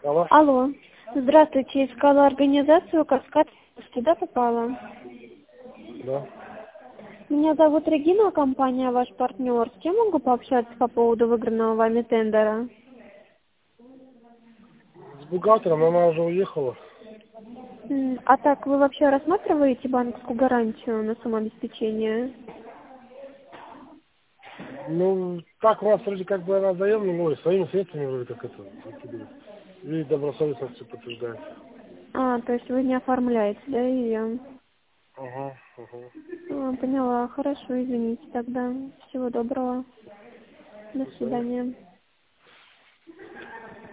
Алло. Алло. Здравствуйте, искала организацию «Каскад». Сюда попала. Да. Меня зовут Регина, компания «Ваш партнер». С кем могу пообщаться по поводу выигранного вами тендера? С бухгалтером, но она уже уехала. А так, вы вообще рассматриваете банковскую гарантию на самообеспечение? Ну, так у нас вроде как бы она заемная, ну, и своими средствами вроде как это выкидывает. И добросовестно все подтверждает. То есть вы не оформляете, да, ее? Ага, ага. Поняла. Хорошо, извините тогда. Всего доброго. До До свидания. свидания.